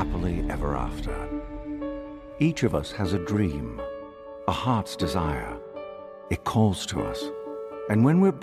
happily ever after. Each of us has a dream, a heart's desire. It calls to us. And when we're